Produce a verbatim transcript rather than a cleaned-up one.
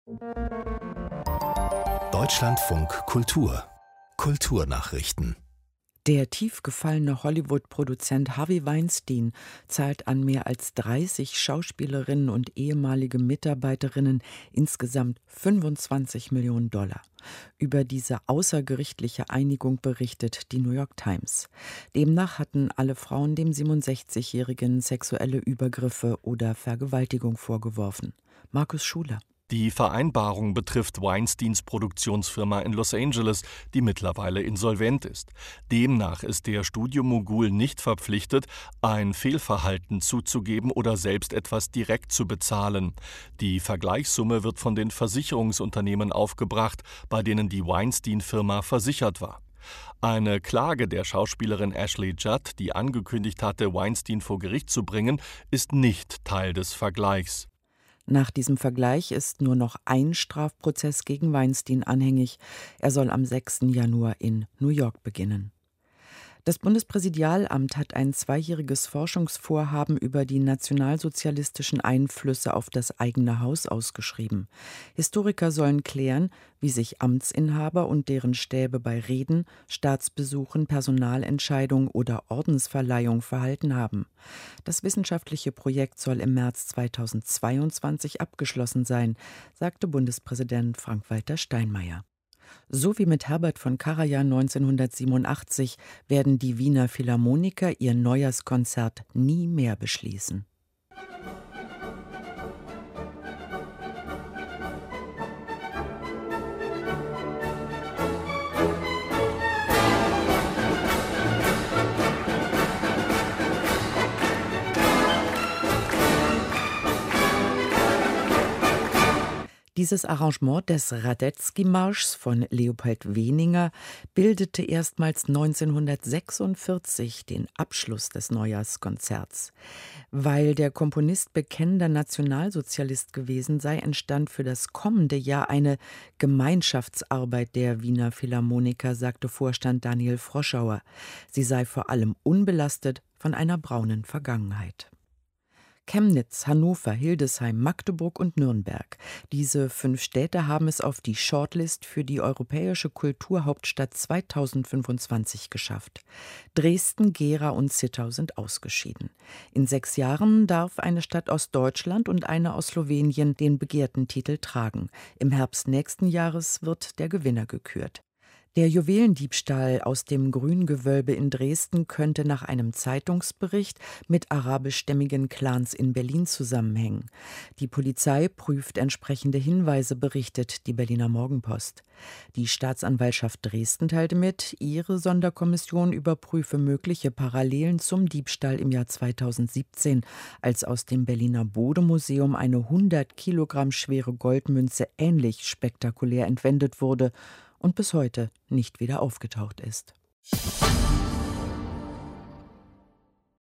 Deutschlandfunk Kultur Kulturnachrichten. Der tief gefallene Hollywood-Produzent Harvey Weinstein zahlt an mehr als dreißig Schauspielerinnen und ehemalige Mitarbeiterinnen insgesamt fünfundzwanzig Millionen Dollar. Über diese außergerichtliche Einigung berichtet die New York Times. Demnach hatten alle Frauen dem siebenundsechzigjährigen sexuelle Übergriffe oder Vergewaltigung vorgeworfen. Markus Schuler. Die Vereinbarung betrifft Weinsteins Produktionsfirma in Los Angeles, die mittlerweile insolvent ist. Demnach ist der Studiomogul nicht verpflichtet, ein Fehlverhalten zuzugeben oder selbst etwas direkt zu bezahlen. Die Vergleichssumme wird von den Versicherungsunternehmen aufgebracht, bei denen die Weinstein-Firma versichert war. Eine Klage der Schauspielerin Ashley Judd, die angekündigt hatte, Weinstein vor Gericht zu bringen, ist nicht Teil des Vergleichs. Nach diesem Vergleich ist nur noch ein Strafprozess gegen Weinstein anhängig. Er soll am sechsten Januar in New York beginnen. Das Bundespräsidialamt hat ein zweijähriges Forschungsvorhaben über die nationalsozialistischen Einflüsse auf das eigene Haus ausgeschrieben. Historiker sollen klären, wie sich Amtsinhaber und deren Stäbe bei Reden, Staatsbesuchen, Personalentscheidungen oder Ordensverleihung verhalten haben. Das wissenschaftliche Projekt soll im März zweitausendzweiundzwanzig abgeschlossen sein, sagte Bundespräsident Frank-Walter Steinmeier. So wie mit Herbert von Karajan neunzehnhundertsiebenundachtzig werden die Wiener Philharmoniker ihr Neujahrskonzert nie mehr beschließen. Dieses Arrangement des Radetzky-Marschs von Leopold Weninger bildete erstmals neunzehnhundertsechsundvierzig den Abschluss des Neujahrskonzerts. Weil der Komponist bekennender Nationalsozialist gewesen sei, entstand für das kommende Jahr eine Gemeinschaftsarbeit der Wiener Philharmoniker, sagte Vorstand Daniel Froschauer. Sie sei vor allem unbelastet von einer braunen Vergangenheit. Chemnitz, Hannover, Hildesheim, Magdeburg und Nürnberg. Diese fünf Städte haben es auf die Shortlist für die Europäische Kulturhauptstadt zweitausendfünfundzwanzig geschafft. Dresden, Gera und Zittau sind ausgeschieden. In sechs Jahren darf eine Stadt aus Deutschland und eine aus Slowenien den begehrten Titel tragen. Im Herbst nächsten Jahres wird der Gewinner gekürt. Der Juwelendiebstahl aus dem Grüngewölbe in Dresden könnte nach einem Zeitungsbericht mit arabischstämmigen Clans in Berlin zusammenhängen. Die Polizei prüft entsprechende Hinweise, berichtet die Berliner Morgenpost. Die Staatsanwaltschaft Dresden teilte mit, ihre Sonderkommission überprüfe mögliche Parallelen zum Diebstahl im Jahr zweitausendsiebzehn, als aus dem Berliner Bode-Museum eine hundert Kilogramm schwere Goldmünze ähnlich spektakulär entwendet wurde und bis heute nicht wieder aufgetaucht ist.